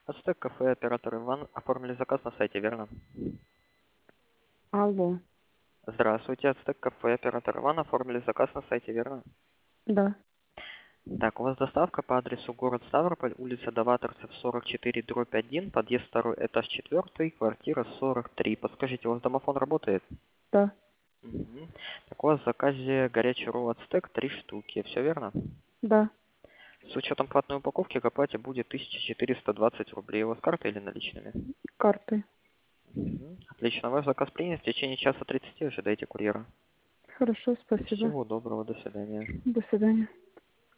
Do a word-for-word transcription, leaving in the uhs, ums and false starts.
Ацтек кафе, оператор Иван. Оформили заказ на сайте, верно? Алло. Здравствуйте, Ацтек кафе, оператор Иван. Оформили заказ на сайте, верно? Да. Так, у вас доставка по адресу город Ставрополь, улица Даваторцев, сорок четыре, дробь один, подъезд второй, этаж четвертый, квартира сорок три. Подскажите, у вас домофон работает? Да. Мгм. Так, у вас в заказе горячий ролл Ацтек три штуки, все верно? Да. С учетом платной упаковки к оплате будет тысяча четыреста двадцать рублей. У вас карта или наличными? Картой. Мгм. Отлично, ваш заказ принят. В течение часа тридцати ожидайте курьера. Хорошо, спасибо. Всего доброго, до свидания. До свидания.